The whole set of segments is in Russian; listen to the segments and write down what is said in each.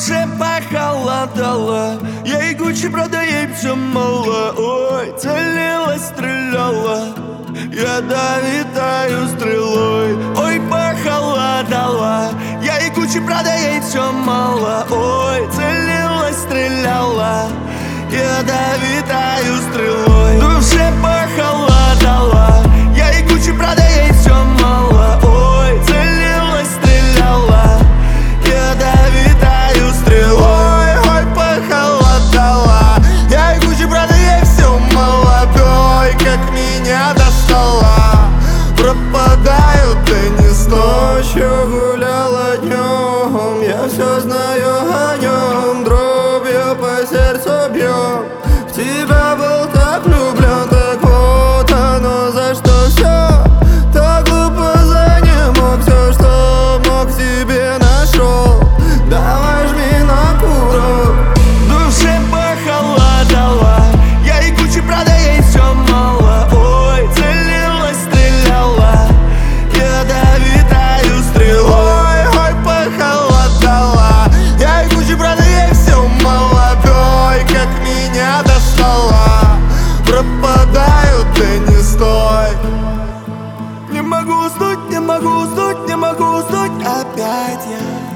душе похолодало, ей Гуччи, правда, ей все мало. Ой, целилась, стреляла, ядовитою стрелой. Ой, похолодало, ей Гуччи, правда, ей все мало. Ой, целилась, стреляла, ядовитою стрелой. Душе похолодало, ей Гуччи, правда, ей все мало. Ой, целилась, стреляла, ядовитою стрелой. Ой, похолодало, ей Гуччи, правда, ей все мало. Ой, как меня достала, пропадаю ты не с ночью, гуляла днем. Я все знаю о нем, дробью по сердцу бьем. В тебя был так влюблен, так вот оно за что все. Так глупо за не мог, все, что мог, себе нашел. Давай жми на курок. Душе похолодало, ей Гуччи, правда, ей все мало. Ой, целилась, стреляла, ядовитою стрелой. Ой, похолодало, ей Гуччи, правда, ей все мало. Ой, как меня достала, пропадаю, ты не стой. Не могу уснуть, не могу уснуть, не могу уснуть опять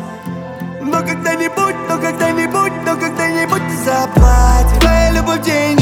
я. Но когда-нибудь, но когда-нибудь, но когда-нибудь ты заплатишь. Твоя любовь день